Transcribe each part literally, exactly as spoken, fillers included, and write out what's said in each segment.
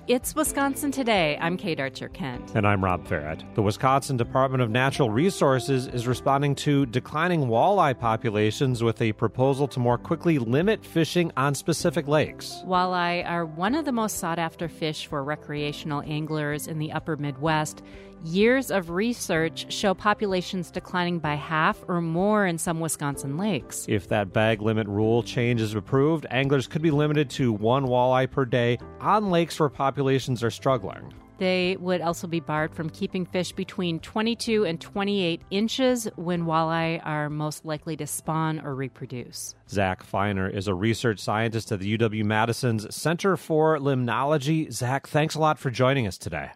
It's Wisconsin Today. I'm Kate Archer-Kent. And I'm Rob Farrett. The Wisconsin Department of Natural Resources is responding to declining walleye populations with a proposal to more quickly limit fishing on specific lakes. Walleye are one of the most sought-after fish for recreational anglers in the upper Midwest. Years of research show populations declining by half or more in some Wisconsin lakes. If that bag limit rule change is approved, anglers could be limited to one walleye per day on lakes where populations are struggling. They would also be barred from keeping fish between twenty-two and twenty-eight inches when walleye are most likely to spawn or reproduce. Zach Feiner is a research scientist at the U W-Madison's Center for Limnology. Zach, thanks a lot for joining us today.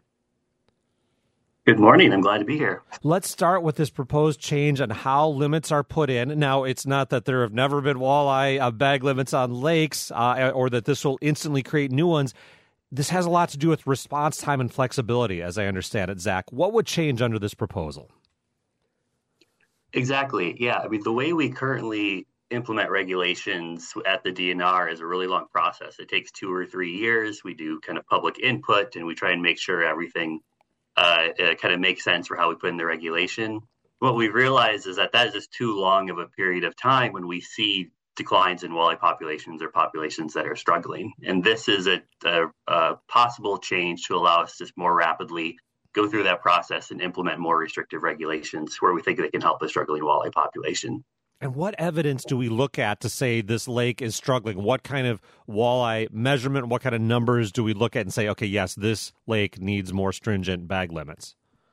Good morning. I'm glad to be here. Let's start with this proposed change on how limits are put in. Now, it's not that there have never been walleye uh, bag limits on lakes uh, or that this will instantly create new ones. This has a lot to do with response time and flexibility, as I understand it. Zach, what would change under this proposal? Exactly. Yeah. I mean, the way we currently implement regulations at the D N R is a really long process. It takes two or three years. We do kind of public input, and we try and make sure everything uh, kind of makes sense for how we put in the regulation. What we've realized is that that is just too long of a period of time when we see declines in walleye populations or populations that are struggling. And this is a, a, a possible change to allow us to more rapidly go through that process and implement more restrictive regulations where we think they can help the struggling walleye population. And what evidence do we look at to say this lake is struggling? What kind of walleye measurement, what kind of numbers do we look at and say, okay, yes, this lake needs more stringent bag limits?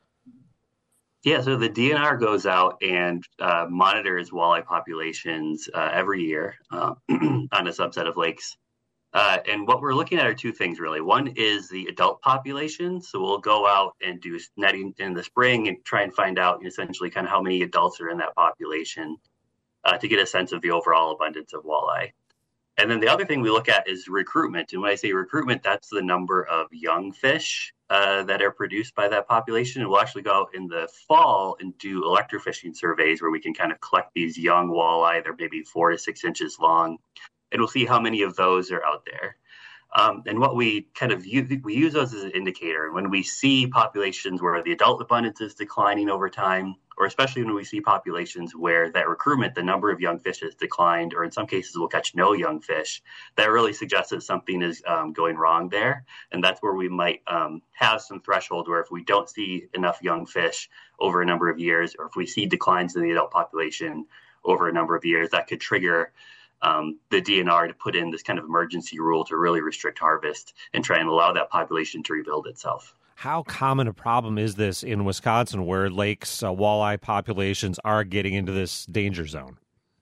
Yeah, so the D N R goes out and uh, monitors walleye populations uh, every year uh, on a subset of lakes. Uh, and what we're looking at are two things, really. One is the adult population. So we'll go out and do netting in the spring and try and find out essentially kind of how many adults are in that population uh, to get a sense of the overall abundance of walleye. And then the other thing we look at is recruitment. And when I say recruitment, that's the number of young fish uh, that are produced by that population. And we'll actually go out in the fall and do electrofishing surveys where we can kind of collect these young walleye. They're maybe four to six inches long. And we'll see how many of those are out there. Um, and what we kind of use, we use those as an indicator. And when we see populations where the adult abundance is declining over time, or especially when we see populations where that recruitment, the number of young fish has declined, or in some cases we'll catch no young fish, that really suggests that something is um, going wrong there. And that's where we might um, have some threshold where if we don't see enough young fish over a number of years, or if we see declines in the adult population over a number of years, that could trigger Um, the D N R to put in this kind of emergency rule to really restrict harvest and try and allow that population to rebuild itself. How common a problem is this in Wisconsin where lakes, uh, walleye populations are getting into this danger zone?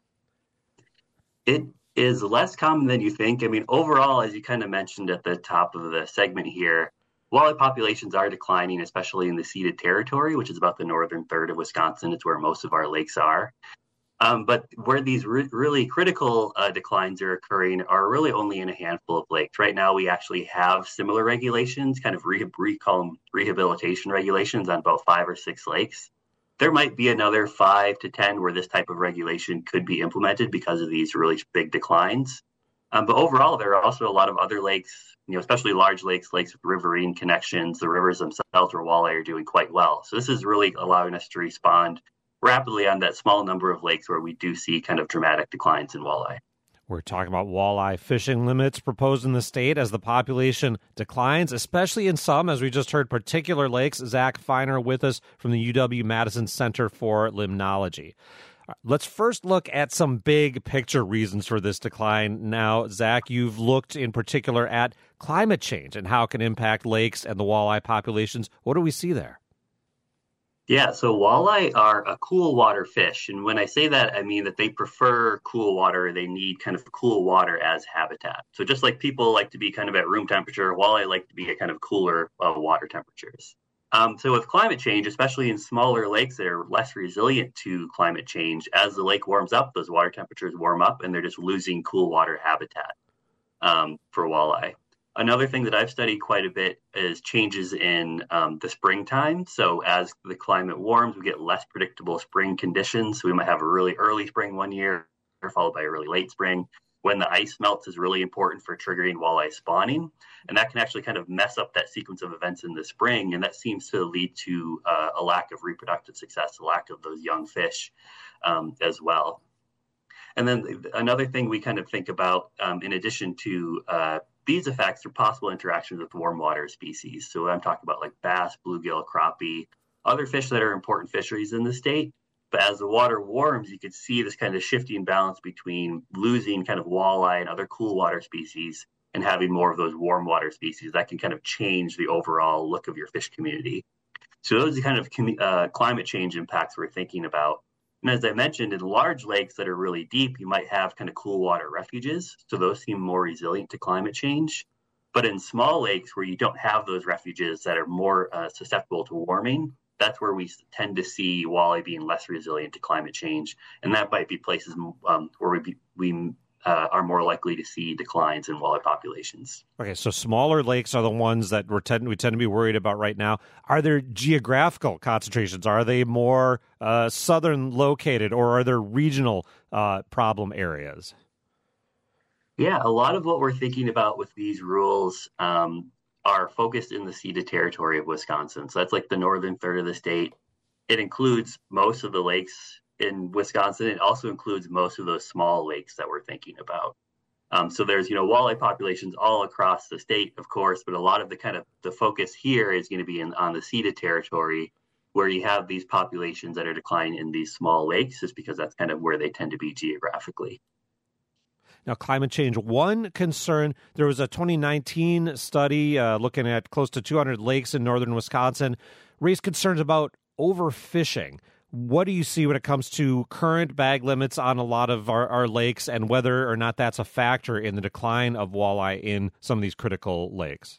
It is less common than you think. I mean, overall, as you kind of mentioned at the top of the segment here, walleye populations are declining, especially in the ceded territory, which is about the northern third of Wisconsin. It's where most of our lakes are. Um, but where these re- really critical uh, declines are occurring are really only in a handful of lakes. Right now, we actually have similar regulations, kind of re- re- call them rehabilitation regulations on about five or six lakes. There might be another five to ten where this type of regulation could be implemented because of these really big declines. Um, but overall, there are also a lot of other lakes, you know, especially large lakes, lakes with riverine connections. The rivers themselves where walleye are doing quite well. So this is really allowing us to respond rapidly on that small number of lakes where we do see kind of dramatic declines in walleye. We're talking about walleye fishing limits proposed in the state as the population declines, especially in some, as we just heard, particular lakes. Zach Feiner with us from the U W-Madison Center for Limnology. Let's first look at some big picture reasons for this decline. Now, Zach, you've looked in particular at climate change and how it can impact lakes and the walleye populations. What do we see there? Yeah, so walleye are a cool water fish. And when I say that, I mean that they prefer cool water. They need kind of cool water as habitat. So just like people like to be kind of at room temperature, walleye like to be at kind of cooler uh, water temperatures. Um, so with climate change, especially in smaller lakes that are less resilient to climate change, as the lake warms up, those water temperatures warm up and they're just losing cool water habitat um, for walleye. Another thing that I've studied quite a bit is changes in um, the springtime. So as the climate warms, we get less predictable spring conditions. We might have a really early spring one year, followed by a really late spring. when the ice melts is really important for triggering walleye spawning. And that can actually kind of mess up that sequence of events in the spring. And that seems to lead to uh, a lack of reproductive success, a lack of those young fish um, as well. And then another thing we kind of think about, um, in addition to uh, these effects, are possible interactions with warm water species. So I'm talking about like bass, bluegill, crappie, other fish that are important fisheries in the state. But as the water warms, you could see this kind of shifting balance between losing kind of walleye and other cool water species and having more of those warm water species. That can kind of change the overall look of your fish community. So those are the kind of uh, climate change impacts we're thinking about. And as I mentioned, in large lakes that are really deep, you might have kind of cool water refuges. So those seem more resilient to climate change. But in small lakes where you don't have those refuges that are more uh, susceptible to warming, that's where we tend to see walleye being less resilient to climate change. And that might be places um, where we, be, we uh, are more likely to see declines in walleye populations. Okay, so smaller lakes are the ones that we're tend, we tend to be worried about right now. Are there geographical concentrations? Are they more uh, southern located, or are there regional uh, problem areas? Yeah, a lot of what we're thinking about with these rules um, are focused in the ceded territory of Wisconsin. So that's like the northern third of the state. It includes most of the lakes in Wisconsin. It also includes most of those small lakes that we're thinking about. Um, so there's, you know, walleye populations all across the state, of course, but a lot of the kind of the focus here is going to be in, on the ceded territory, where you have these populations that are declining in these small lakes, just because that's kind of where they tend to be geographically. Now, climate change, one concern, there was a twenty nineteen study uh, looking at close to two hundred lakes in northern Wisconsin, raised concerns about overfishing. What do you see when it comes to current bag limits on a lot of our, our lakes, and whether or not that's a factor in the decline of walleye in some of these critical lakes?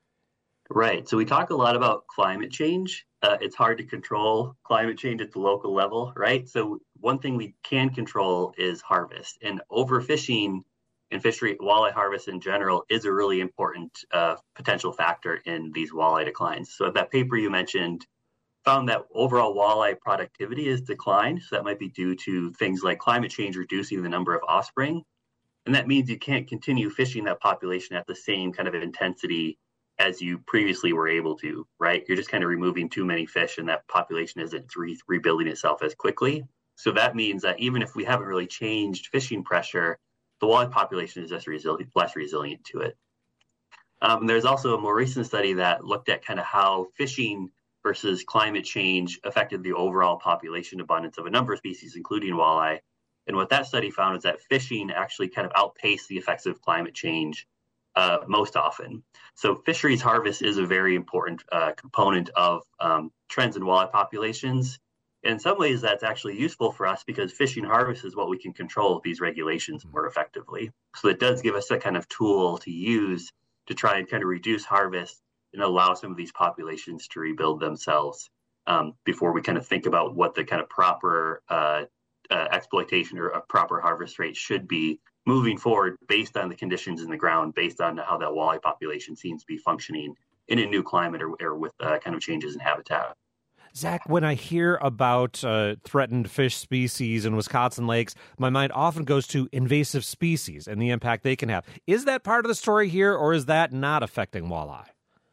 Right. So we talk a lot about climate change. Uh, it's hard to control climate change at the local level, right? So one thing we can control is harvest, and overfishing and fishery walleye harvest in general is a really important uh, potential factor in these walleye declines. So that paper you mentioned found that overall walleye productivity has declined. So that might be due to things like climate change reducing the number of offspring. And that means you can't continue fishing that population at the same kind of intensity as you previously were able to, right? You're just kind of removing too many fish, and that population isn't re- rebuilding itself as quickly. So that means that even if we haven't really changed fishing pressure, the walleye population is just resilient, less resilient to it. Um, there's also a more recent study that looked at kind of how fishing versus climate change affected the overall population abundance of a number of species, including walleye. And what that study found is that fishing actually kind of outpaced the effects of climate change uh, most often. So fisheries harvest is a very important uh, component of um, trends in walleye populations. In some ways, that's actually useful for us because fishing harvest is what we can control these regulations more effectively. So it does give us a kind of tool to use to try and kind of reduce harvest and allow some of these populations to rebuild themselves um, before we kind of think about what the kind of proper uh, uh, exploitation or a proper harvest rate should be moving forward based on the conditions in the ground, based on how that walleye population seems to be functioning in a new climate or, or with uh, kind of changes in habitat. Zach, when I hear about uh, threatened fish species in Wisconsin lakes, my mind often goes to invasive species and the impact they can have. Is that part of the story here, or is that not affecting walleye?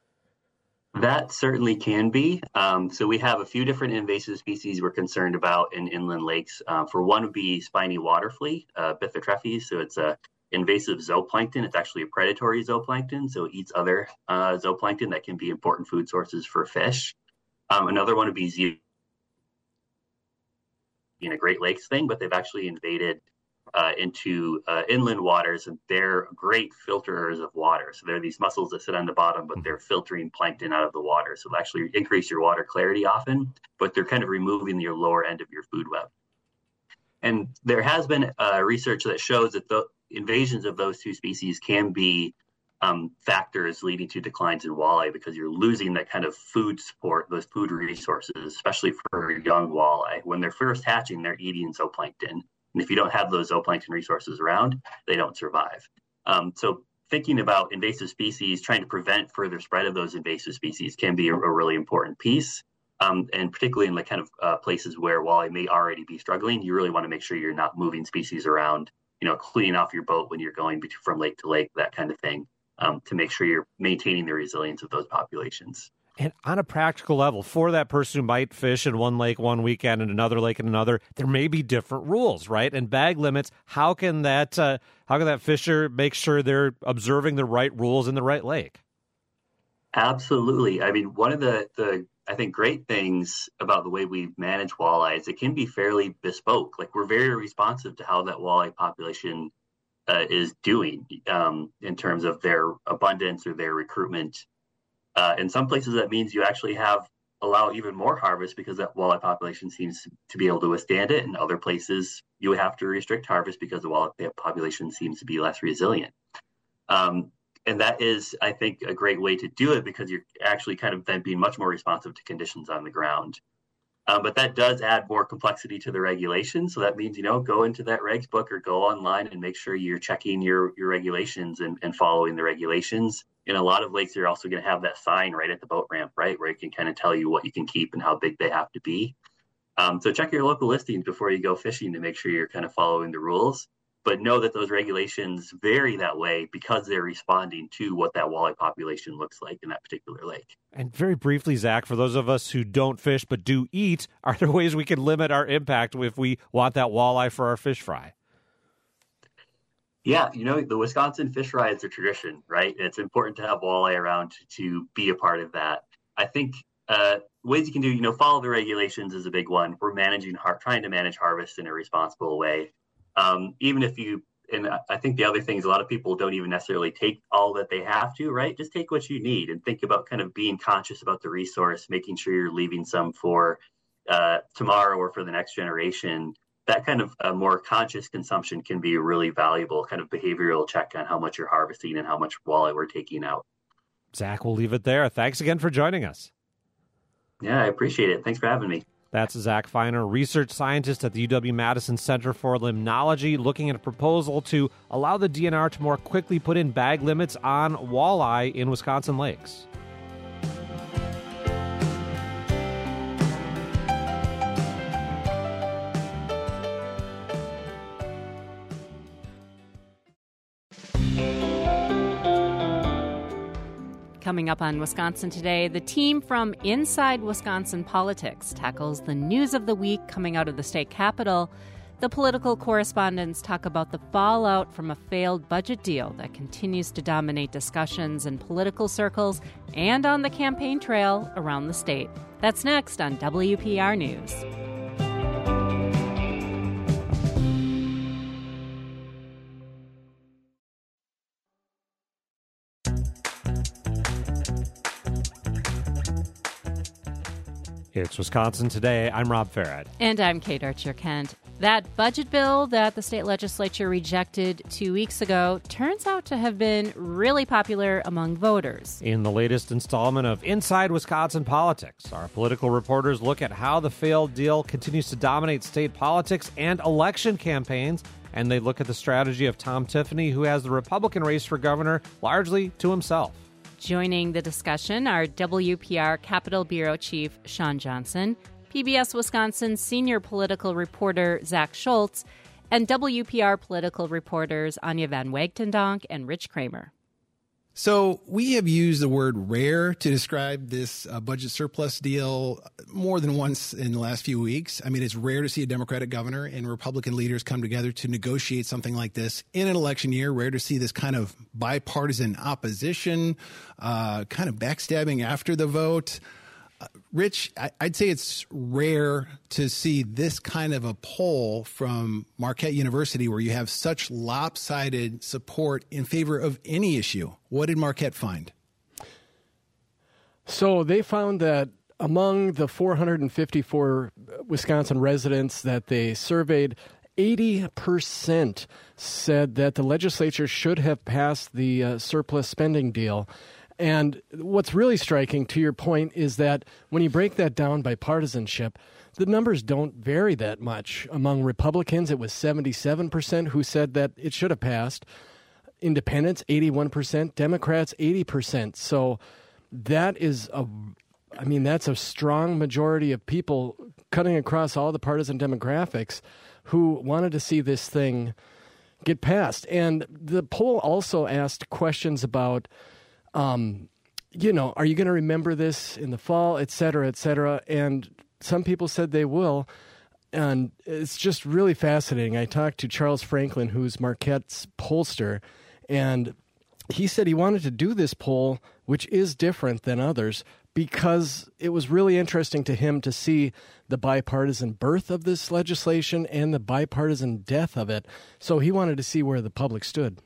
That certainly can be. Um, so we have a few different invasive species we're concerned about in inland lakes. Uh, for one would be spiny water flea, uh, Bythotrephes. So it's a invasive zooplankton. It's actually a predatory zooplankton, so it eats other uh, zooplankton that can be important food sources for fish. Um, another one would be zebra, being a Great Lakes thing, but they've actually invaded uh, into uh, inland waters, and they're great filterers of water. So they're these mussels that sit on the bottom, but they're filtering plankton out of the water. So they'll actually increase your water clarity often, but they're kind of removing your lower end of your food web. And there has been uh, research that shows that the invasions of those two species can be um, factors leading to declines in walleye, because you're losing that kind of food support, those food resources, especially for young walleye. When they're first hatching, they're eating zooplankton. And if you don't have those zooplankton resources around, they don't survive. Um, so thinking about invasive species, trying to prevent further spread of those invasive species can be a, a really important piece. Um, and particularly in the kind of uh, places where walleye may already be struggling, you really want to make sure you're not moving species around you know, cleaning off your boat when you're going from lake to lake, that kind of thing, um, to make sure you're maintaining the resilience of those populations. And on a practical level, for that person who might fish in one lake one weekend and another lake in another, there may be different rules, right? And bag limits. How can that uh, how can that fisher make sure they're observing the right rules in the right lake? Absolutely. I mean, one of the the I think great things about the way we manage walleye is it can be fairly bespoke. Like, we're very responsive to how that walleye population uh, is doing um, in terms of their abundance or their recruitment. Uh, in some places, that means you actually have allow even more harvest because that walleye population seems to be able to withstand it. In other places, you have to restrict harvest because the walleye population seems to be less resilient. Um, and that is, I think, a great way to do it because you're actually kind of then being much more responsive to conditions on the ground. Um, but that does add more complexity to the regulations. So that means, you know, go into that regs book or go online and make sure you're checking your, your regulations and, and following the regulations. In a lot of lakes, you're also going to have that sign right at the boat ramp, right, where it can kind of tell you what you can keep and how big they have to be. Um, so check your local listings before you go fishing to make sure you're kind of following the rules. But know that those regulations vary that way because they're responding to what that walleye population looks like in that particular lake. And very briefly, Zach, for those of us who don't fish but do eat, are there ways we can limit our impact if we want that walleye for our fish fry? Yeah, you know, the Wisconsin fish fry is a tradition, right? It's important to have walleye around to, to be a part of that. I think uh, ways you can do, you know, follow the regulations is a big one. We're managing, har- trying to manage harvest in a responsible way. Um, even if you, and I think the other thing is a lot of people don't even necessarily take all that they have to, right? Just take what you need and think about kind of being conscious about the resource, making sure you're leaving some for uh, tomorrow or for the next generation. That kind of uh, more conscious consumption can be a really valuable kind of behavioral check on how much you're harvesting and how much walleye we're taking out. Zach, we'll leave it there. Thanks again for joining us. Yeah, I appreciate it. Thanks for having me. That's Zach Feiner, research scientist at the U W-Madison Center for Limnology, looking at a proposal to allow the D N R to more quickly put in bag limits on walleye in Wisconsin lakes. Coming up on Wisconsin Today, the team from Inside Wisconsin Politics tackles the news of the week coming out of the state capitol. The political correspondents talk about the fallout from a failed budget deal that continues to dominate discussions in political circles and on the campaign trail around the state. That's next on W P R News. It's Wisconsin Today. I'm Rob Farad. And I'm Kate Archer-Kent. That budget bill that the state legislature rejected two weeks ago turns out to have been really popular among voters. In the latest installment of Inside Wisconsin Politics, our political reporters look at how the failed deal continues to dominate state politics and election campaigns, and they look at the strategy of Tom Tiffany, who has the Republican race for governor largely to himself. Joining the discussion are W P R Capitol Bureau Chief Sean Johnson, P B S Wisconsin senior political reporter Zach Schultz, and W P R political reporters Anya Van Wagtendonk and Rich Kramer. So we have used the word rare to describe this uh, budget surplus deal more than once in the last few weeks. I mean, it's rare to see a Democratic governor and Republican leaders come together to negotiate something like this in an election year. Rare to see this kind of bipartisan opposition, uh, kind of backstabbing after the vote. Uh, Rich, I, I'd say it's rare to see this kind of a poll from Marquette University where you have such lopsided support in favor of any issue. What did Marquette find? So they found that among the four hundred fifty-four Wisconsin residents that they surveyed, eighty percent said that the legislature should have passed the uh, surplus spending deal. And what's really striking, to your point, is that when you break that down by partisanship, the numbers don't vary that much. Among Republicans, it was seventy-seven percent who said that it should have passed. Independents, eighty-one percent. Democrats, eighty percent. So that is a, I mean, that's a strong majority of people cutting across all the partisan demographics who wanted to see this thing get passed. And the poll also asked questions about, um, you know, are you going to remember this in the fall, et cetera, et cetera? And some people said they will. And it's just really fascinating. I talked to Charles Franklin, who's Marquette's pollster, and he said he wanted to do this poll, which is different than others, because it was really interesting to him to see the bipartisan birth of this legislation and the bipartisan death of it. So he wanted to see where the public stood.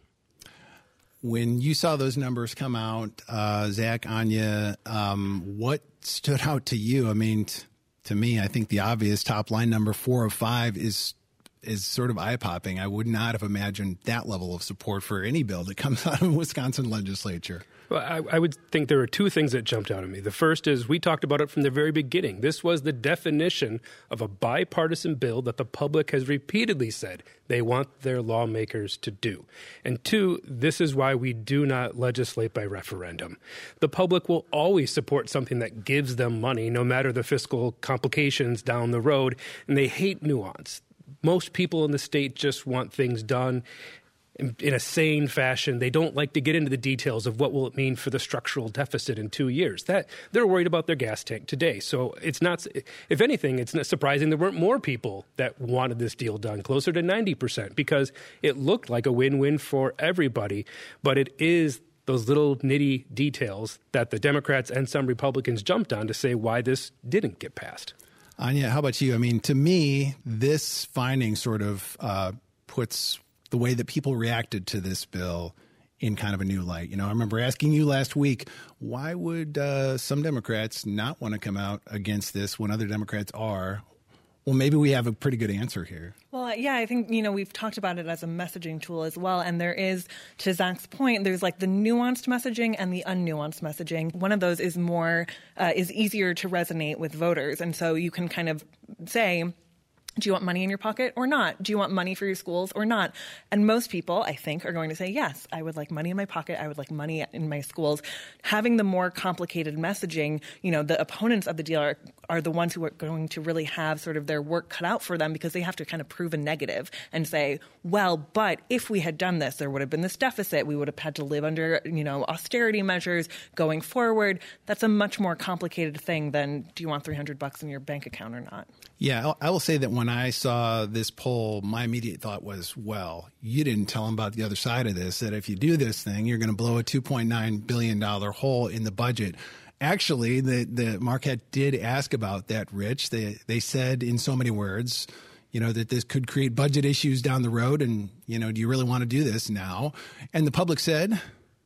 When you saw those numbers come out, uh, Zach, Anya, um, what stood out to you? I mean, t- to me, I think the obvious top line number four of five is is sort of eye-popping. I would not have imagined that level of support for any bill that comes out of the Wisconsin legislature. Well, I, I would think there are two things that jumped out at me. The first is we talked about it from the very beginning. This was the definition of a bipartisan bill that the public has repeatedly said they want their lawmakers to do. And two, this is why we do not legislate by referendum. The public will always support something that gives them money, no matter the fiscal complications down the road, and they hate nuance. Most people in the state just want things done in, in a sane fashion. They don't like to get into the details of what will it mean for the structural deficit in two years. That they're worried about their gas tank today. So it's not, if anything, it's not surprising there weren't more people that wanted this deal done, closer to ninety percent, because it looked like a win-win for everybody. But it is those little nitty details that the Democrats and some Republicans jumped on to say why this didn't get passed. Anya, how about you? I mean, to me, this finding sort of uh, puts the way that people reacted to this bill in kind of a new light. You know, I remember asking you last week, why would uh, some Democrats not want to come out against this when other Democrats are? Well, maybe we have a pretty good answer here. Well, yeah, I think, you know, we've talked about it as a messaging tool as well. And there is, to Zach's point, there's like the nuanced messaging and the unnuanced messaging. One of those is more, uh, is easier to resonate with voters. And so you can kind of say, do you want money in your pocket or not? Do you want money for your schools or not? And most people, I think, are going to say, yes, I would like money in my pocket. I would like money in my schools. Having the more complicated messaging, you know, the opponents of the deal are, are the ones who are going to really have sort of their work cut out for them, because they have to kind of prove a negative and say, well, but if we had done this, there would have been this deficit. We would have had to live under, you know, austerity measures going forward. That's a much more complicated thing than, do you want three hundred bucks in your bank account or not? Yeah, I will say that when I saw this poll, my immediate thought was, well, you didn't tell them about the other side of this, that if you do this thing, you're going to blow a two point nine billion dollars hole in the budget. Actually, the, the Marquette did ask about that, Rich. They, they said in so many words, you know, that this could create budget issues down the road. And, you know, do you really want to do this now? And the public said...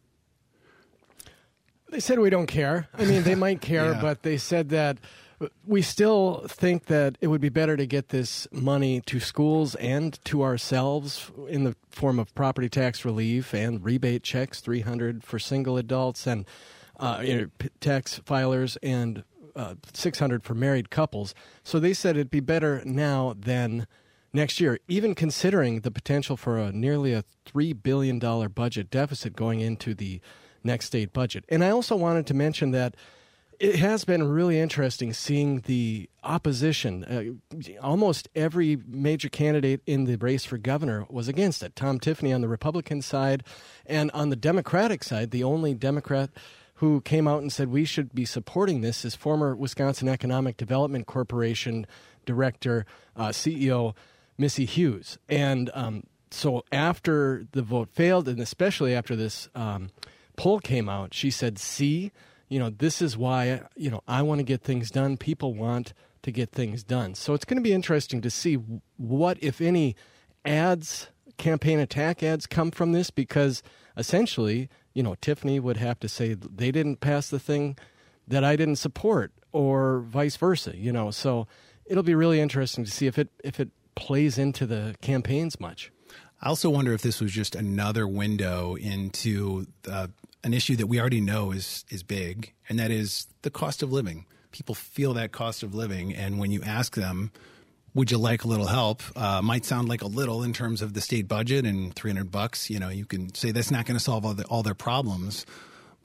They said we don't care. I mean, they might care, yeah. But they said that we still think that it would be better to get this money to schools and to ourselves in the form of property tax relief and rebate checks, three hundred for single adults and uh, you know, tax filers, and uh, six hundred for married couples. So they said it'd be better now than next year, even considering the potential for a nearly a three billion dollars budget deficit going into the next state budget. And I also wanted to mention that it has been really interesting seeing the opposition. Uh, almost every major candidate in the race for governor was against it. Tom Tiffany on the Republican side, and on the Democratic side, the only Democrat who came out and said we should be supporting this is former Wisconsin Economic Development Corporation director, uh, C E O Missy Hughes. And um, so after the vote failed, and especially after this um, poll came out, she said, see, you know, this is why, you know, I want to get things done. People want to get things done. So it's going to be interesting to see what, if any, ads, campaign attack ads come from this, because essentially, you know, Tiffany would have to say they didn't pass the thing that I didn't support, or vice versa, you know. So it'll be really interesting to see if it if it plays into the campaigns much. I also wonder if this was just another window into uh, an issue that we already know is is big, and that is the cost of living. People feel that cost of living, and when you ask them, would you like a little help, uh, might sound like a little in terms of the state budget, and three hundred bucks, you know, you can say that's not going to solve all, the, all their problems.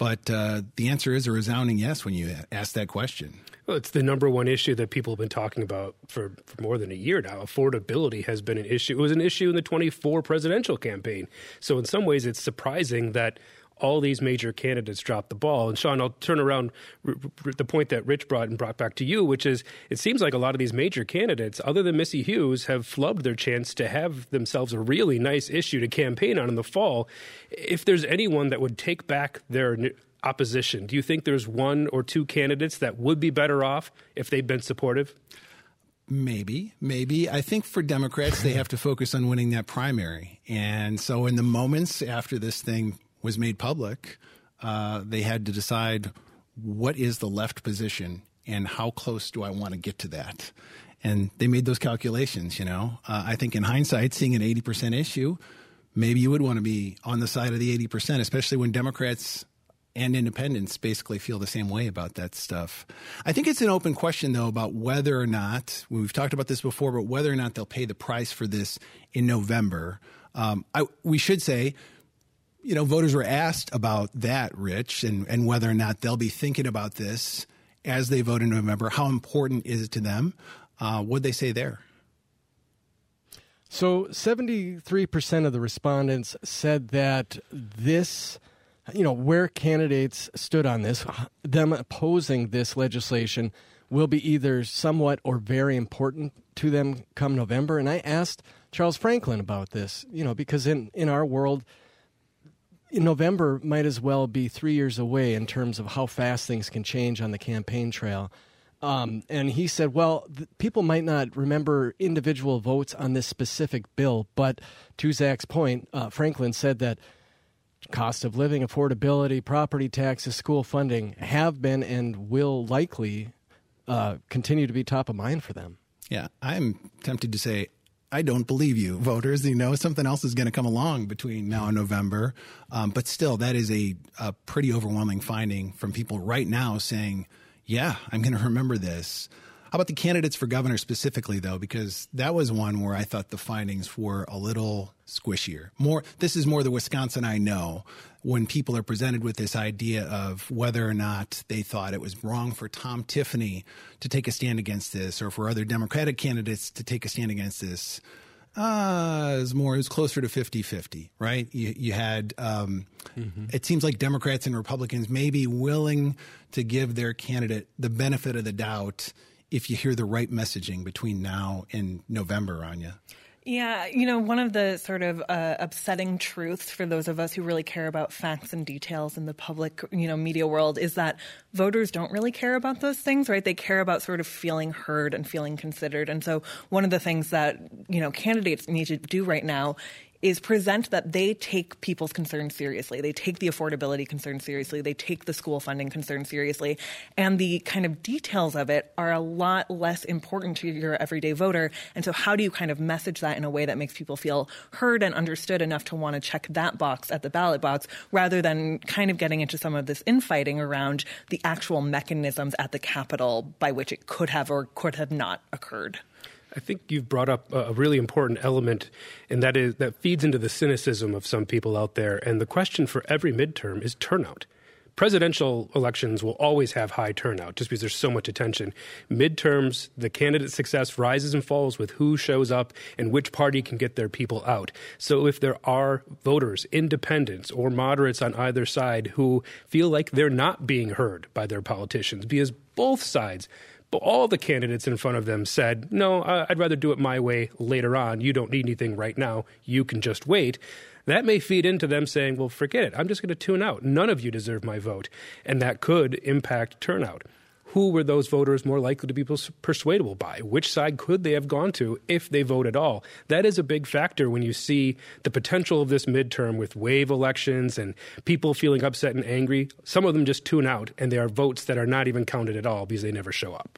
But uh, the answer is a resounding yes when you ask that question. Well, it's the number one issue that people have been talking about for, for more than a year now. Affordability has been an issue. It was an issue in the twenty-four presidential campaign. So in some ways, it's surprising that all these major candidates dropped the ball. And Sean, I'll turn around r- r- the point that Rich brought and brought back to you, which is it seems like a lot of these major candidates, other than Missy Hughes, have flubbed their chance to have themselves a really nice issue to campaign on in the fall. If there's anyone that would take back their opposition, do you think there's one or two candidates that would be better off if they'd been supportive? Maybe, maybe. I think for Democrats, they have to focus on winning that primary. And so in the moments after this thing was made public, uh, they had to decide what is the left position and how close do I want to get to that? And they made those calculations, you know. Uh, I think in hindsight, seeing an eighty percent issue, maybe you would want to be on the side of the eighty percent, especially when Democrats and independents basically feel the same way about that stuff. I think it's an open question, though, about whether or not, we've talked about this before, but whether or not they'll pay the price for this in November. Um, I, we should say, you know, voters were asked about that, Rich, and, and whether or not they'll be thinking about this as they vote in November. How important is it to them? Uh, what'd they say there? So seventy-three percent of the respondents said that this, you know, where candidates stood on this, them opposing this legislation will be either somewhat or very important to them come November. And I asked Charles Franklin about this, you know, because in, in our world, in November might as well be three years away in terms of how fast things can change on the campaign trail. Um, and he said, well, th- people might not remember individual votes on this specific bill, but to Zach's point, uh, Franklin said that cost of living, affordability, property taxes, school funding have been and will likely uh, continue to be top of mind for them. Yeah, I'm tempted to say, I don't believe you, voters. You know, something else is going to come along between now and November. Um, but still, that is a, a pretty overwhelming finding from people right now saying, yeah, I'm going to remember this. How about the candidates for governor specifically, though? Because that was one where I thought the findings were a little squishier. More, this is more the Wisconsin I know, when people are presented with this idea of whether or not they thought it was wrong for Tom Tiffany to take a stand against this, or for other Democratic candidates to take a stand against this. Uh, it's more, it's closer to fifty-fifty, right? You, you had, um, mm-hmm. It seems like Democrats and Republicans may be willing to give their candidate the benefit of the doubt if you hear the right messaging between now and November, Anya. Yeah, you know, one of the sort of uh, upsetting truths for those of us who really care about facts and details in the public, you know, media world is that voters don't really care about those things, right? They care about sort of feeling heard and feeling considered. And so one of the things that, you know, candidates need to do right now is present that they take people's concerns seriously. They take the affordability concerns seriously. They take the school funding concerns seriously. And the kind of details of it are a lot less important to your everyday voter. And so how do you kind of message that in a way that makes people feel heard and understood enough to want to check that box at the ballot box, rather than kind of getting into some of this infighting around the actual mechanisms at the Capitol by which it could have or could have not occurred? I think you've brought up a really important element, and that is that feeds into the cynicism of some people out there. And the question for every midterm is turnout. Presidential elections will always have high turnout just because there's so much attention. Midterms, the candidate success rises and falls with who shows up and which party can get their people out. So if there are voters, independents or moderates on either side who feel like they're not being heard by their politicians, because both sides, but all the candidates in front of them said, no, I'd rather do it my way later on. You don't need anything right now. You can just wait. That may feed into them saying, well, forget it. I'm just going to tune out. None of you deserve my vote. And that could impact turnout. Who were those voters more likely to be persuadable by? Which side could they have gone to if they vote at all? That is a big factor when you see the potential of this midterm with wave elections and people feeling upset and angry. Some of them just tune out, and they are votes that are not even counted at all because they never show up.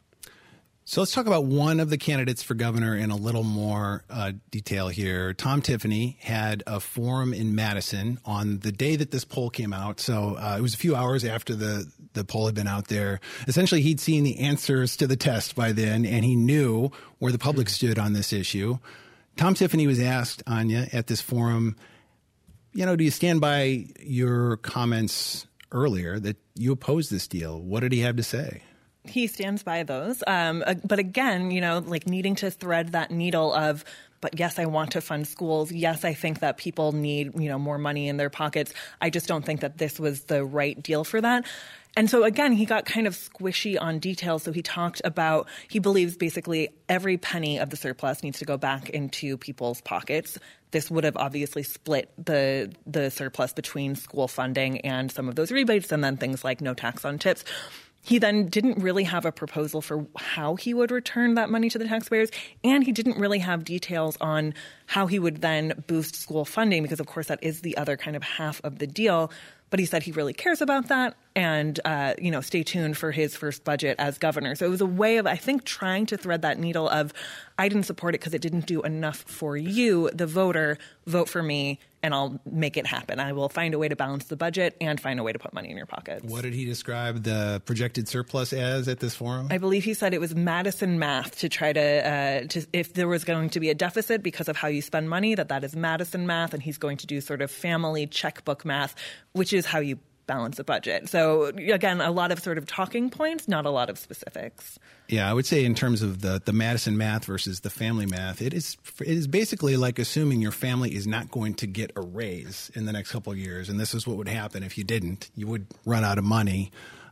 So let's talk about one of the candidates for governor in a little more uh, detail here. Tom Tiffany had a forum in Madison on the day that this poll came out. So uh, it was a few hours after the, the poll had been out there. Essentially, he'd seen the answers to the test by then, and he knew where the public stood on this issue. Tom Tiffany was asked, Anya, at this forum, you know, do you stand by your comments earlier that you oppose this deal. What did he have to say? He stands by those. Um, uh, but again, you know, like needing to thread that needle of, but yes, I want to fund schools. Yes, I think that people need, you know, more money in their pockets. I just don't think that this was the right deal for that. And so, again, he got kind of squishy on details. So he talked about, he believes basically every penny of the surplus needs to go back into people's pockets. This would have obviously split the the surplus between school funding and some of those rebates, and then things like no tax on tips. He then didn't really have a proposal for how he would return that money to the taxpayers, and he didn't really have details on how he would then boost school funding, because, of course, that is the other kind of half of the deal. But he said he really cares about that, and, uh, you know, stay tuned for his first budget as governor. So it was a way of, I think, trying to thread that needle of, I didn't support it because it didn't do enough for you, the voter, vote for me, and I'll make it happen. I will find a way to balance the budget and find a way to put money in your pockets. What did he describe the projected surplus as at this forum? I believe he said it was Madison math to try to, uh, to, if there was going to be a deficit because of how you spend money, that that is Madison math, and he's going to do sort of family checkbook math, which is how you balance a budget. So again, a lot of sort of talking points, not a lot of specifics. Yeah, I would say in terms of the, the Madison math versus the family math, it is it is basically like assuming your family is not going to get a raise in the next couple of years. And this is what would happen if you didn't. You would run out of money.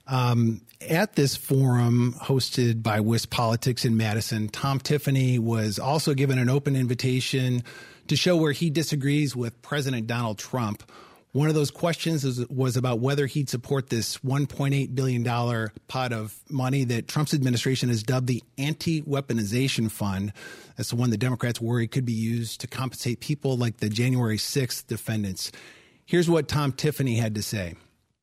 Um, at this forum hosted by Wisp Politics in Madison, Tom Tiffany was also given an open invitation to show where he disagrees with President Donald Trump. One of those questions is, was about whether he'd support this one point eight billion dollars pot of money that Trump's administration has dubbed the Anti-Weaponization Fund. That's the one the Democrats worry could be used to compensate people like the January sixth defendants. Here's what Tom Tiffany had to say.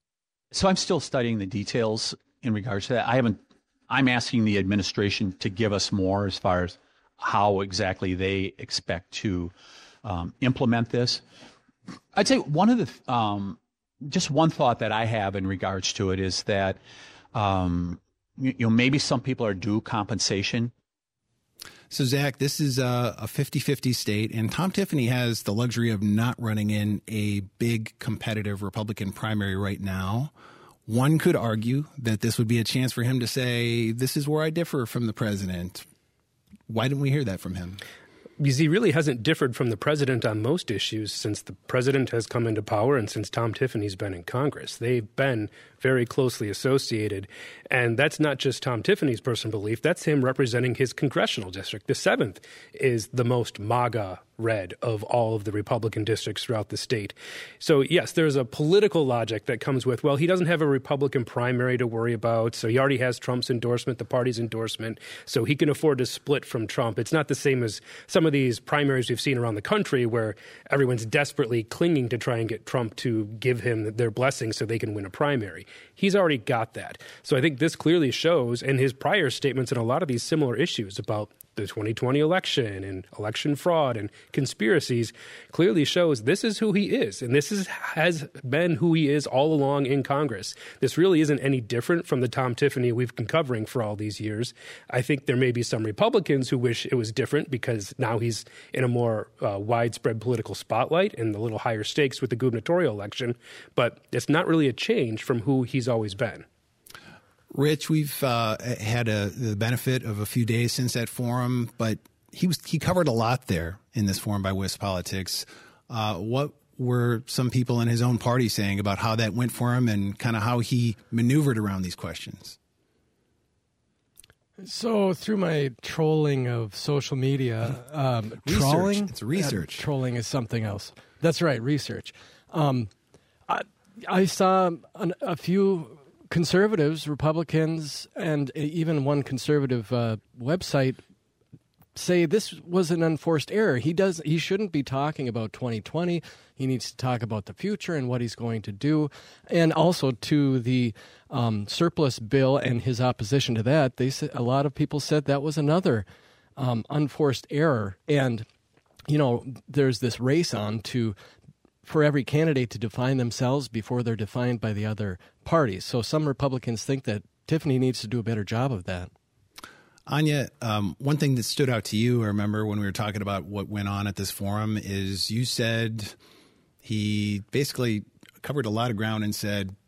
So I'm still studying the details in regards to that. I haven't, I'm asking the administration to give us more as far as how exactly they expect to um, implement this. I'd say one of the, um, just one thought that I have in regards to it is that, um, you, you know, maybe some people are due compensation. So, Zach, this is a, a fifty-fifty state, and Tom Tiffany has the luxury of not running in a big competitive Republican primary right now. One could argue that this would be a chance for him to say, this is where I differ from the president. Why didn't we hear that from him? Because he really hasn't differed from the president on most issues since the president has come into power and since Tom Tiffany's been in Congress. They've been very closely associated. And that's not just Tom Tiffany's personal belief. That's him representing his congressional district. The seventh is the most MAGA red of all of the Republican districts throughout the state. So, yes, there's a political logic that comes with, well, he doesn't have a Republican primary to worry about, so he already has Trump's endorsement, the party's endorsement, so he can afford to split from Trump. It's not the same as some of these primaries we've seen around the country where everyone's desperately clinging to try and get Trump to give him their blessing so they can win a primary. He's already got that. So I think this clearly shows, and his prior statements on a lot of these similar issues about the twenty twenty election and election fraud and conspiracies clearly shows this is who he is. And this is has been who he is all along in Congress. This really isn't any different from the Tom Tiffany we've been covering for all these years. I think there may be some Republicans who wish it was different because now he's in a more uh, widespread political spotlight and a little higher stakes with the gubernatorial election. But it's not really a change from who he's always been. Rich, we've uh, had a, the benefit of a few days since that forum, but he was he covered a lot there in this forum by Wisp Politics. Uh, what were some people in his own party saying about how that went for him and kind of how he maneuvered around these questions? So through my trolling of social media, um, research. trolling, It's research. Uh, trolling is something else. That's right, research. Um, I, I saw an, a few conservatives, Republicans, and even one conservative uh, website say this was an unforced error. He does. He shouldn't be talking about twenty twenty. He needs to talk about the future and what he's going to do. And also to the um, surplus bill and his opposition to that, they said, a lot of people said that was another um, unforced error. And, you know, there's this race on to for every candidate to define themselves before they're defined by the other parties. So some Republicans think that Tiffany needs to do a better job of that. Anya, um, one thing that stood out to you, I remember when we were talking about what went on at this forum, is you said he basically covered a lot of ground and said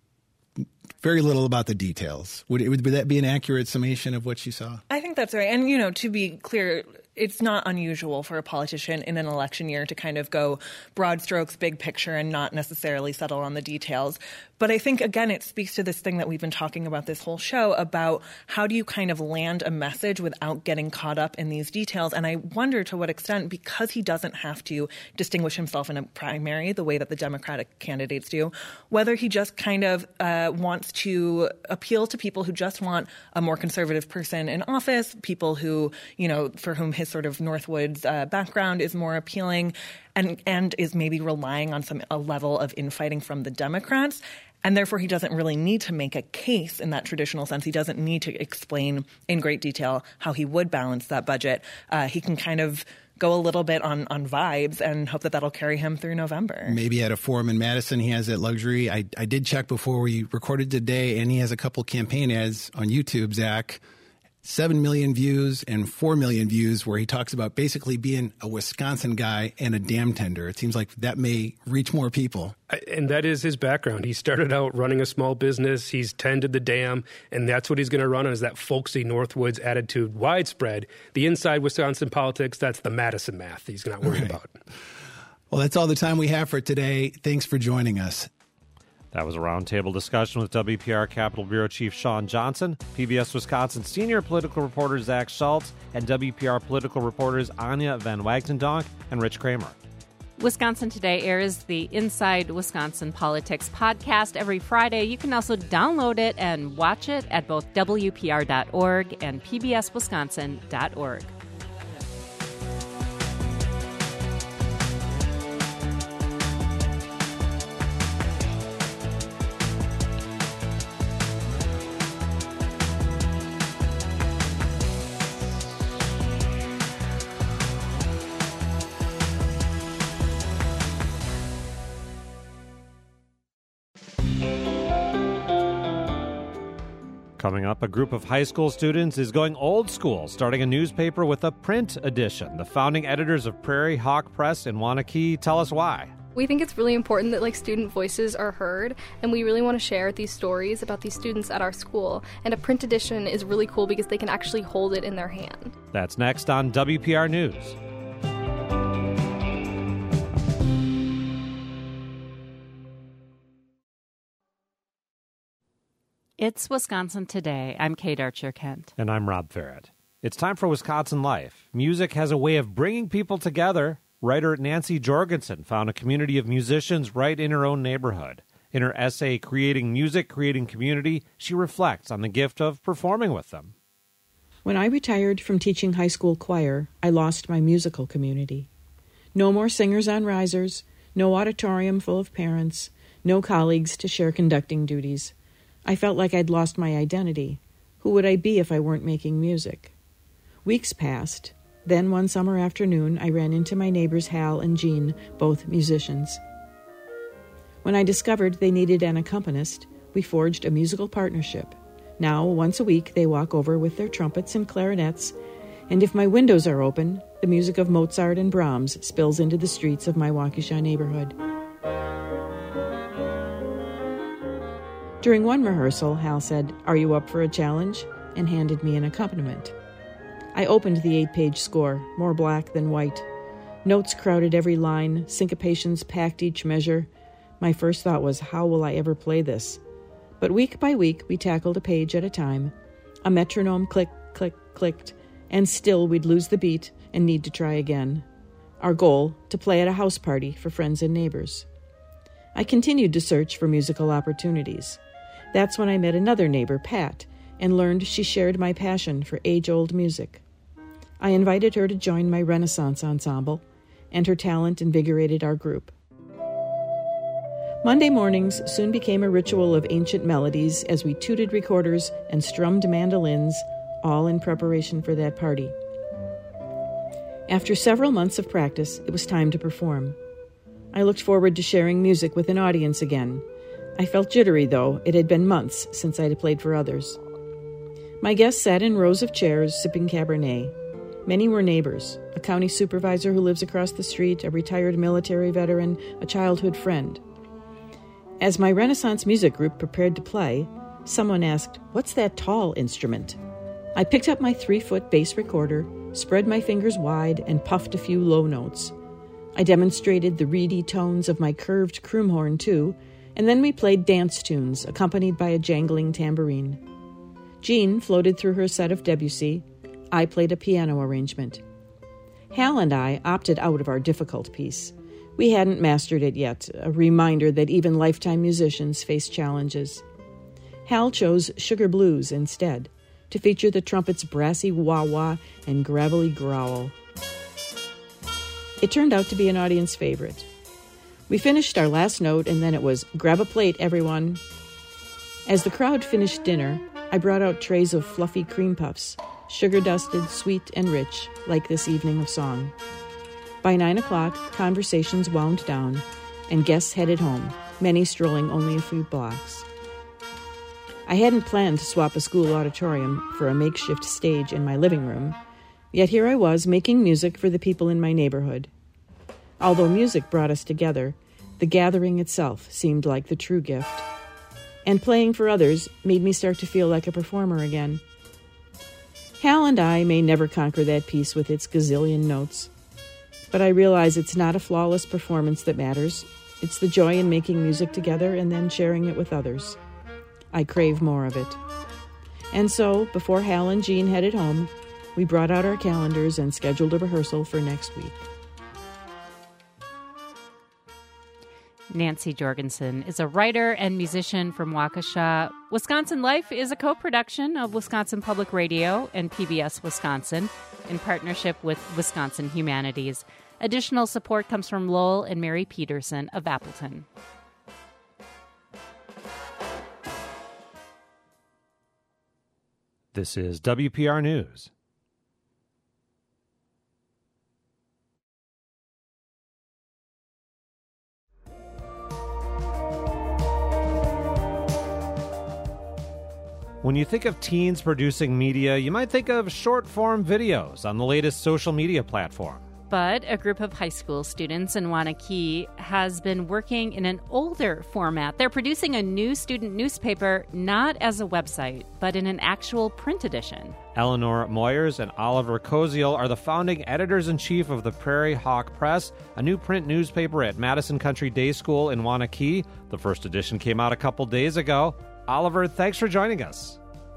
very little about the details. Would, it, would that be an accurate summation of what you saw? I think that's right. And, you know, to be clear, it's not unusual for a politician in an election year to kind of go broad strokes, big picture, and not necessarily settle on the details. But I think, again, it speaks to this thing that we've been talking about this whole show about how do you kind of land a message without getting caught up in these details. And I wonder to what extent, because he doesn't have to distinguish himself in a primary the way that the Democratic candidates do, whether he just kind of uh, wants to appeal to people who just want a more conservative person in office, people who, you know, for whom his sort of Northwoods uh, background is more appealing, and and is maybe relying on some a level of infighting from the Democrats. And therefore, he doesn't really need to make a case in that traditional sense. He doesn't need to explain in great detail how he would balance that budget. Uh, he can kind of go a little bit on, on vibes and hope that that'll carry him through November. Maybe at a forum in Madison, he has that luxury. I, I did check before we recorded today, and he has a couple campaign ads on YouTube, Zach. Seven million views and four million views where he talks about basically being a Wisconsin guy and a dam tender. It seems like that may reach more people. And that is his background. He started out running a small business. He's tended the dam, and that's what he's going to run on, is that folksy Northwoods attitude widespread. The inside Wisconsin politics, that's the Madison math he's not worried right. about. Well, that's all the time we have for today. Thanks for joining us. That was a roundtable discussion with W P R Capitol Bureau Chief Sean Johnson, P B S Wisconsin senior political reporter Zach Schultz, and W P R political reporters Anya Van Wagtendonk and Rich Kramer. Wisconsin Today airs the Inside Wisconsin Politics podcast every Friday. You can also download it and watch it at both W P R dot org and P B S Wisconsin dot org. Coming up, a group of high school students is going old school, starting a newspaper with a print edition. The founding editors of Prairie Hawk Press in Waunakee tell us why. We think it's really important that like student voices are heard, and we really want to share these stories about these students at our school. And a print edition is really cool because they can actually hold it in their hand. That's next on W P R News. It's Wisconsin Today. I'm Kate Archer-Kent. And I'm Rob Farrett. It's time for Wisconsin Life. Music has a way of bringing people together. Writer Nancy Jorgensen found a community of musicians right in her own neighborhood. In her essay, Creating Music, Creating Community, she reflects on the gift of performing with them. When I retired from teaching high school choir, I lost my musical community. No more singers on risers, no auditorium full of parents, no colleagues to share conducting duties. I felt like I'd lost my identity. Who would I be if I weren't making music? Weeks passed. Then one summer afternoon, I ran into my neighbors Hal and Jean, both musicians. When I discovered they needed an accompanist, we forged a musical partnership. Now, once a week, they walk over with their trumpets and clarinets, and if my windows are open, the music of Mozart and Brahms spills into the streets of my Waukesha neighborhood. During one rehearsal, Hal said, "Are you up for a challenge?" and handed me an accompaniment. I opened the eight-page score, more black than white. Notes crowded every line, syncopations packed each measure. My first thought was, how will I ever play this? But week by week, we tackled a page at a time. A metronome click, click, clicked, and still we'd lose the beat and need to try again. Our goal, to play at a house party for friends and neighbors. I continued to search for musical opportunities. That's when I met another neighbor, Pat, and learned she shared my passion for age-old music. I invited her to join my Renaissance ensemble, and her talent invigorated our group. Monday mornings soon became a ritual of ancient melodies as we tooted recorders and strummed mandolins, all in preparation for that party. After several months of practice, it was time to perform. I looked forward to sharing music with an audience again. I felt jittery, though. It had been months since I had played for others. My guests sat in rows of chairs, sipping Cabernet. Many were neighbors, a county supervisor who lives across the street, a retired military veteran, a childhood friend. As my Renaissance music group prepared to play, someone asked, "What's that tall instrument?" I picked up my three-foot bass recorder, spread my fingers wide, and puffed a few low notes. I demonstrated the reedy tones of my curved croomhorn, too, and then we played dance tunes, accompanied by a jangling tambourine. Jean floated through her set of Debussy. I played a piano arrangement. Hal and I opted out of our difficult piece. We hadn't mastered it yet, a reminder that even lifetime musicians face challenges. Hal chose Sugar Blues instead, to feature the trumpet's brassy wah-wah and gravelly growl. It turned out to be an audience favorite. We finished our last note, and then it was, "Grab a plate, everyone." As the crowd finished dinner, I brought out trays of fluffy cream puffs, sugar-dusted, sweet, and rich, like this evening of song. By nine o'clock, conversations wound down, and guests headed home, many strolling only a few blocks. I hadn't planned to swap a school auditorium for a makeshift stage in my living room, yet here I was making music for the people in my neighborhood. Although music brought us together, the gathering itself seemed like the true gift. And playing for others made me start to feel like a performer again. Hal and I may never conquer that piece with its gazillion notes, but I realize it's not a flawless performance that matters. It's the joy in making music together and then sharing it with others. I crave more of it. And so, before Hal and Jean headed home, we brought out our calendars and scheduled a rehearsal for next week. Nancy Jorgensen is a writer and musician from Waukesha. Wisconsin Life is a co-production of Wisconsin Public Radio and P B S Wisconsin in partnership with Wisconsin Humanities. Additional support comes from Lowell and Mary Peterson of Appleton. This is W P R News. When you think of teens producing media, you might think of short-form videos on the latest social media platform. But a group of high school students in Waunakee has been working in an older format. They're producing a new student newspaper, not as a website, but in an actual print edition. Eleanor Moyers and Oliver Koziel are the founding editors-in-chief of the Prairie Hawk Press, a new print newspaper at Madison Country Day School in Waunakee. The first edition came out a couple days ago. Oliver, thanks for joining us.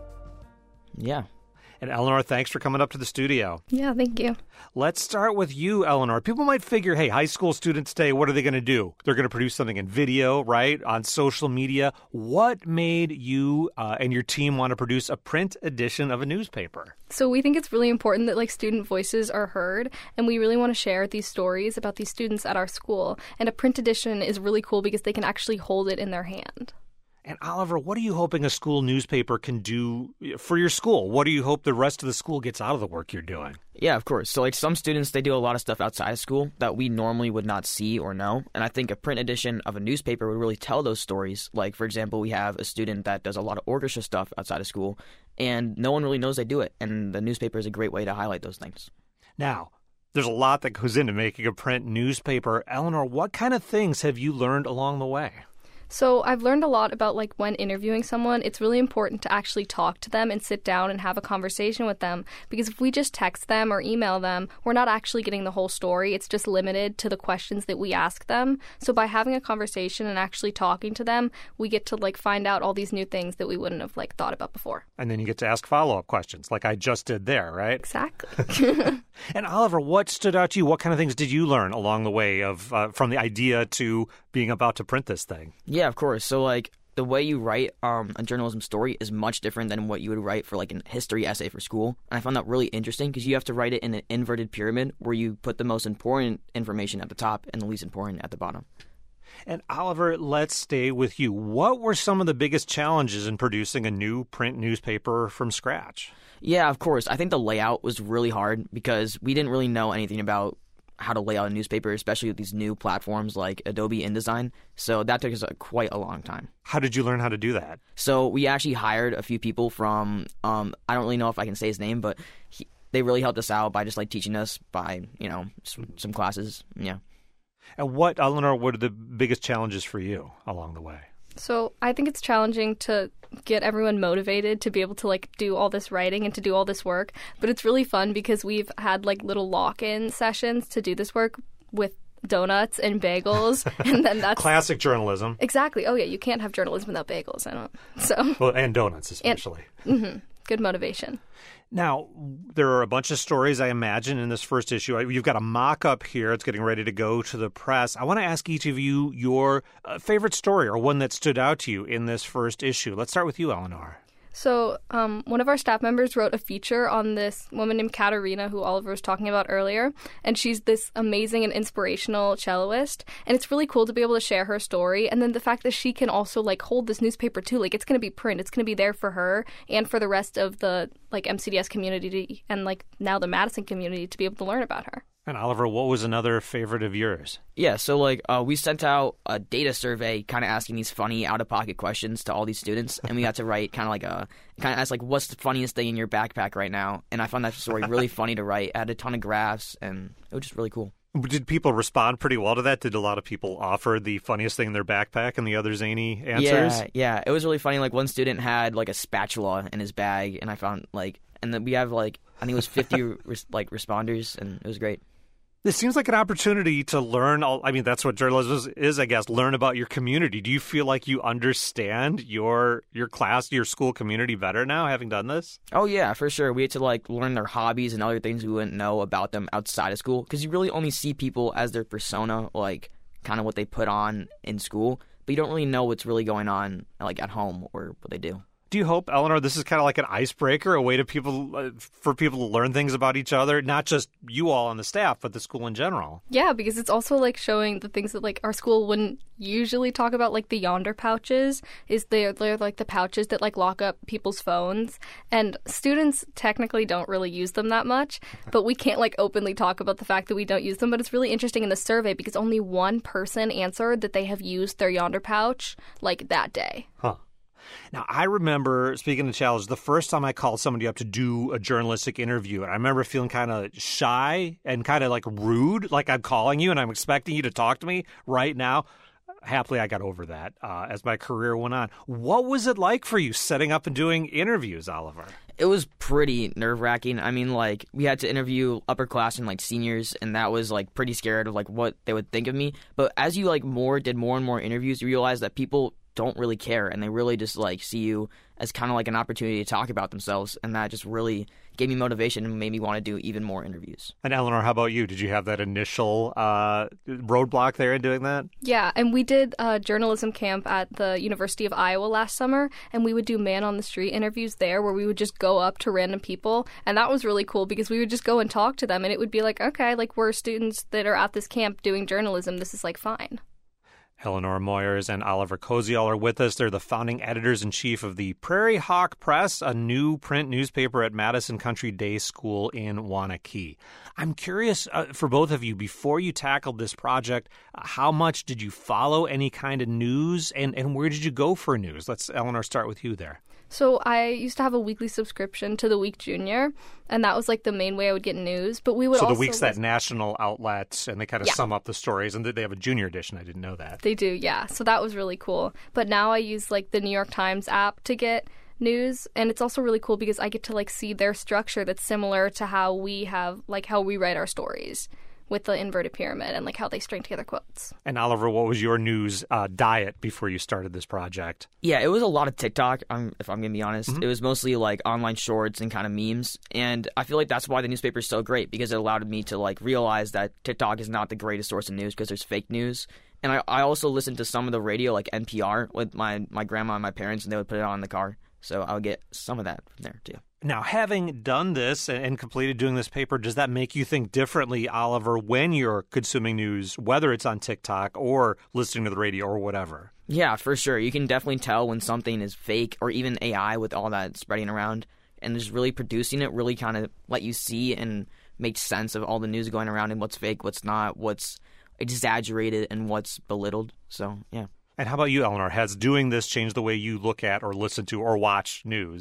Yeah. And Eleanor, thanks for coming up to the studio. Yeah, thank you. Let's start with you, Eleanor. People might figure, hey, high school students today, what are they going to do? They're going to produce something in video, right, on social media. What made you uh, and your team want to produce a print edition of a newspaper? So we think it's really important that like student voices are heard, and we really want to share these stories about these students at our school. And a print edition is really cool because they can actually hold it in their hand. And Oliver, what are you hoping a school newspaper can do for your school? What do you hope the rest of the school gets out of the work you're doing? Yeah, of course. So like some students, they do a lot of stuff outside of school that we normally would not see or know. And I think a print edition of a newspaper would really tell those stories. Like, for example, we have a student that does a lot of orchestra stuff outside of school, and no one really knows they do it. And the newspaper is a great way to highlight those things. Now, there's a lot that goes into making a print newspaper. Eleanor, what kind of things have you learned along the way? So I've learned a lot about like when interviewing someone, it's really important to actually talk to them and sit down and have a conversation with them, because if we just text them or email them, we're not actually getting the whole story. It's just limited to the questions that we ask them. So by having a conversation and actually talking to them, we get to like find out all these new things that we wouldn't have like thought about before. And then you get to ask follow-up questions like I just did there, right? Exactly. And Oliver, what stood out to you? What kind of things did you learn along the way of uh, from the idea to being about to print this thing? Yeah, of course. So like the way you write um, a journalism story is much different than what you would write for like a history essay for school. And I found that really interesting because you have to write it in an inverted pyramid where you put the most important information at the top and the least important at the bottom. And Oliver, let's stay with you. What were some of the biggest challenges in producing a new print newspaper from scratch? Yeah, of course. I think the layout was really hard because we didn't really know anything about how to lay out a newspaper, especially with these new platforms like Adobe InDesign. So that took us a, quite a long time. How did you learn how to do that? So we actually hired a few people from, um, I don't really know if I can say his name, but he, they really helped us out by just like teaching us by, you know, some, some classes. Yeah. And what, Eleanor, what are the biggest challenges for you along the way? So I think it's challenging to get everyone motivated to be able to like do all this writing and to do all this work. But it's really fun because we've had like little lock-in sessions to do this work with donuts and bagels, and then that's classic journalism. Exactly. Oh yeah, you can't have journalism without bagels. I don't. So well, and donuts especially. And, mm-hmm, good motivation. Now, there are a bunch of stories, I imagine, in this first issue. You've got a mock-up here. It's getting ready to go to the press. I want to ask each of you your uh, favorite story or one that stood out to you in this first issue. Let's start with you, Eleanor. So um, one of our staff members wrote a feature on this woman named Katerina, who Oliver was talking about earlier, and she's this amazing and inspirational celloist, and it's really cool to be able to share her story, and then the fact that she can also like hold this newspaper too, like it's going to be print, it's going to be there for her and for the rest of the like M C D S community and like now the Madison community to be able to learn about her. And Oliver, what was another favorite of yours? Yeah, so like uh, we sent out a data survey kind of asking these funny out-of-pocket questions to all these students, and we got to write kind of like a, kind of ask like, what's the funniest thing in your backpack right now? And I found that story really funny to write. It had a ton of graphs, and it was just really cool. Did people respond pretty well to that? Did a lot of people offer the funniest thing in their backpack and the other zany answers? Yeah, yeah, it was really funny. Like one student had like a spatula in his bag, and I found like, and then we have like, I think it was fifty res- like responders, and it was great. This seems like an opportunity to learn. All, I mean, that's what journalism is, I guess, learn about your community. Do you feel like you understand your your class, your school community better now, having done this? Oh, yeah, for sure. We had to, like, learn their hobbies and other things we wouldn't know about them outside of school, because you really only see people as their persona, like, kind of what they put on in school, but you don't really know what's really going on, like, at home or what they do. Do you hope, Eleanor, this is kind of like an icebreaker, a way to people uh, for people to learn things about each other, not just you all on the staff, but the school in general? Yeah, because it's also like showing the things that like our school wouldn't usually talk about, like the Yonder pouches. Is they're, they're like the pouches that like lock up people's phones, and students technically don't really use them that much, but we can't like openly talk about the fact that we don't use them. But it's really interesting in the survey because only one person answered that they have used their Yonder pouch like that day. Huh. Now, I remember, speaking of challenge, the first time I called somebody up to do a journalistic interview, and I remember feeling kind of shy and kind of like rude, like I'm calling you and I'm expecting you to talk to me right now. Happily, I got over that uh, as my career went on. What was it like for you setting up and doing interviews, Oliver? It was pretty nerve-wracking. I mean, like, we had to interview upperclassmen, like, seniors, and that was, like, pretty scared of, like, what they would think of me. But as you, like, more did more and more interviews, you realize that people don't really care, and they really just, like, see you as kind of like an opportunity to talk about themselves, and that just really gave me motivation and made me want to do even more interviews. And Eleanor, how about you? Did you have that initial uh, roadblock there in doing that? Yeah, and we did a journalism camp at the University of Iowa last summer, and we would do man-on-the-street interviews there where we would just go up to random people, and that was really cool because we would just go and talk to them, and it would be like, okay, like, we're students that are at this camp doing journalism. This is, like, fine. Eleanor Moyers and Oliver Koziol are with us. They're the founding editors-in-chief of the Prairie Hawk Press, a new print newspaper at Madison Country Day School in Waunakee. I'm curious uh, for both of you, before you tackled this project, uh, how much did you follow any kind of news, and, and where did you go for news? Let's, Eleanor, start with you there. So I used to have a weekly subscription to The Week Junior, and that was like the main way I would get news. But we would so also... The Week's that national outlet, and they kind of yeah. sum up the stories, and they have a junior edition. I didn't know that. They do, yeah. So that was really cool. But now I use like the New York Times app to get news, and it's also really cool because I get to like see their structure that's similar to how we have, like how we write our stories, with the inverted pyramid and like how they string together quotes. And Oliver, what was your news uh, diet before you started this project? Yeah, it was a lot of TikTok, um, if I'm going to be honest. Mm-hmm. It was mostly like online shorts and kind of memes. And I feel like that's why the newspaper is so great, because it allowed me to like realize that TikTok is not the greatest source of news because there's fake news. And I, I also listened to some of the radio, like N P R, with my, my grandma and my parents, and they would put it on in the car. So I would get some of that from there, too. Now, having done this and completed doing this paper, does that make you think differently, Oliver, when you're consuming news, whether it's on TikTok or listening to the radio or whatever? Yeah, for sure. You can definitely tell when something is fake, or even A I with all that spreading around. And just really producing it really kind of let you see and make sense of all the news going around and what's fake, what's not, what's exaggerated, and what's belittled. So, yeah. And how about you, Eleanor? Has doing this changed the way you look at or listen to or watch news?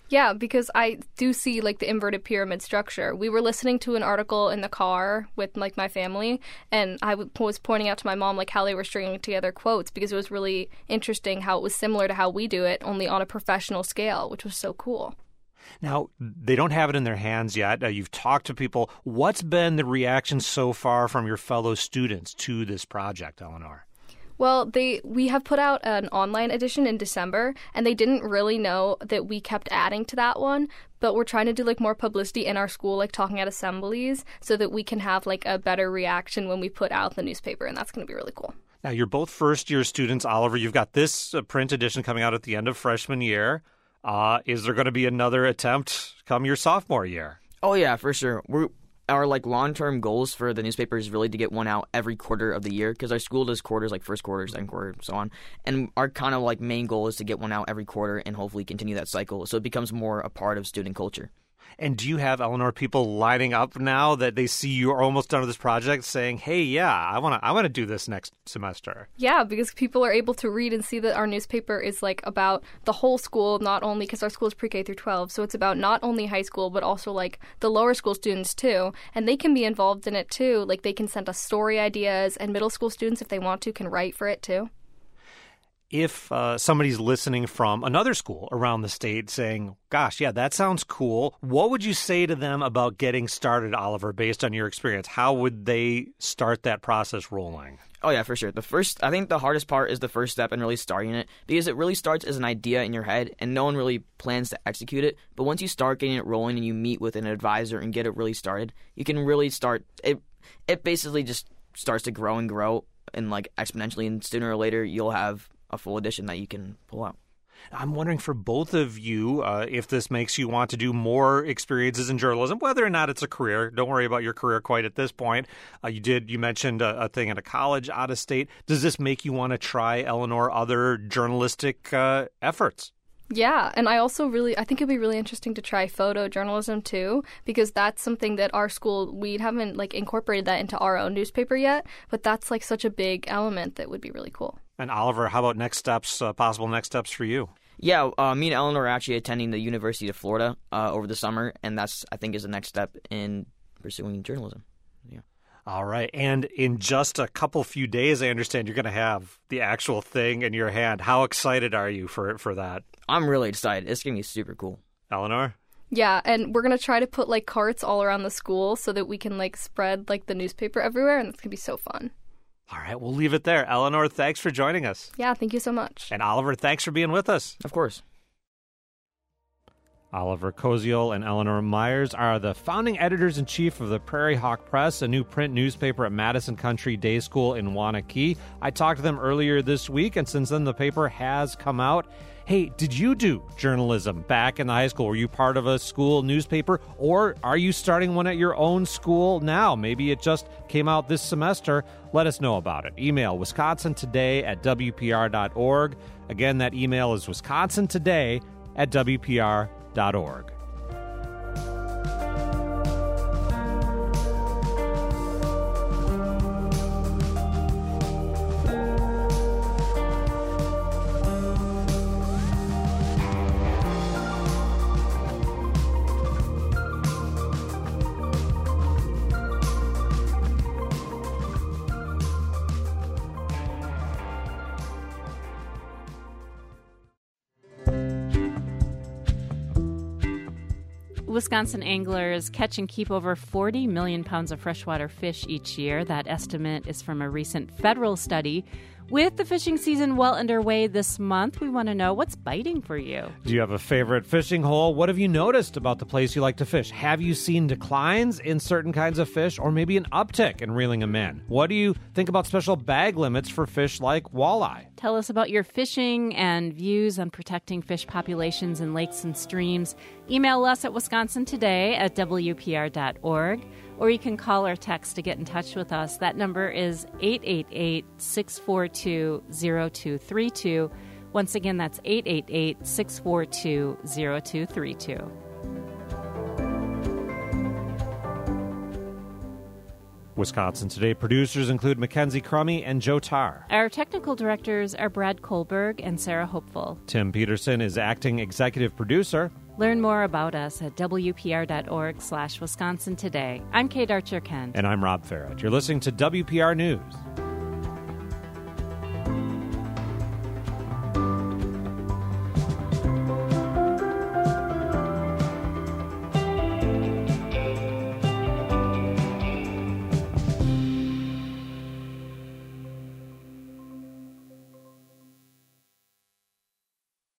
Yeah, because I do see like the inverted pyramid structure. We were listening to an article in the car with like my family, and I w- was pointing out to my mom like how they were stringing together quotes because it was really interesting how it was similar to how we do it, only on a professional scale, which was so cool. Now, they don't have it in their hands yet. Uh, you've talked to people. What's been the reaction so far from your fellow students to this project, Eleanor? Well, they we have put out an online edition in December, and they didn't really know that we kept adding to that one, but we're trying to do like more publicity in our school, like talking at assemblies, so that we can have like a better reaction when we put out the newspaper, and that's going to be really cool. Now, you're both first-year students, Oliver. You've got this uh, print edition coming out at the end of freshman year. Uh, is there going to be another attempt come your sophomore year? Oh, yeah, for sure. We're Our like long-term goals for the newspaper is really to get one out every quarter of the year because our school does quarters like first quarter, second quarter, so on. And our kind of like main goal is to get one out every quarter and hopefully continue that cycle so it becomes more a part of student culture. And do you have, Eleanor, people lining up now that they see you're almost done with this project saying, hey, yeah, I want to I want to do this next semester? Yeah, because people are able to read and see that our newspaper is like about the whole school, not only because our school is pre-K through twelve. So it's about not only high school, but also like the lower school students too. And they can be involved in it too. Like they can send us story ideas, and middle school students, if they want to, can write for it too. If uh, somebody's listening from another school around the state saying, gosh, yeah, that sounds cool, what would you say to them about getting started, Oliver, based on your experience? How would they start that process rolling? Oh, yeah, for sure. The first, I think the hardest part is the first step in really starting it because it really starts as an idea in your head and no one really plans to execute it. But once you start getting it rolling and you meet with an advisor and get it really started, you can really start, it, it basically just starts to grow and grow and like exponentially, and sooner or later you'll have a full edition that you can pull out. I'm wondering for both of you, uh, if this makes you want to do more experiences in journalism, whether or not it's a career. Don't worry about your career quite at this point. Uh, you did, you mentioned a, a thing at a college out of state. Does this make you want to try, Eleanor, other journalistic uh, efforts? Yeah, and I also really, I think it'd be really interesting to try photojournalism too, because that's something that our school, we haven't like incorporated that into our own newspaper yet, but that's like such a big element that would be really cool. And Oliver, how about next steps, uh, possible next steps for you? Yeah, uh, me and Eleanor are actually attending the University of Florida uh, over the summer, and that's, I think, is the next step in pursuing journalism. Yeah. All right. And in just a couple few days, I understand you're going to have the actual thing in your hand. How excited are you for for that? I'm really excited. It's going to be super cool. Eleanor? Yeah, and we're going to try to put like carts all around the school so that we can like spread like the newspaper everywhere, and it's going to be so fun. All right, we'll leave it there. Eleanor, thanks for joining us. Yeah, thank you so much. And Oliver, thanks for being with us. Of course. Oliver Koziol and Eleanor Myers are the founding editors-in-chief of the Prairie Hawk Press, a new print newspaper at Madison Country Day School in Waunakee. I talked to them earlier this week, and since then the paper has come out. Hey, did you do journalism back in the high school? Were you part of a school newspaper, or are you starting one at your own school now? Maybe it just came out this semester. Let us know about it. Email wisconsin today at w p r dot org. Again, that email is wisconsin today at w p r dot org. Wisconsin anglers catch and keep over forty million pounds of freshwater fish each year. That estimate is from a recent federal study. With the fishing season well underway this month, we want to know what's biting for you. Do you have a favorite fishing hole? What have you noticed about the place you like to fish? Have you seen declines in certain kinds of fish, or maybe an uptick in reeling them in? What do you think about special bag limits for fish like walleye? Tell us about your fishing and views on protecting fish populations in lakes and streams. Email us at wisconsin today at w p r dot org, or you can call or text to get in touch with us. That number is eight eight eight, six four two, zero two three two. Once again, that's eight eight eight, six four two, zero two three two. Wisconsin Today producers include Mackenzie Crummy and Joe Tarr. Our technical directors are Brad Kohlberg and Sarah Hopeful. Tim Peterson is acting executive producer. Learn more about us at W P R dot org slash Wisconsin Today. I'm Kate Archer-Kent. And I'm Rob Farrett. You're listening to W P R News.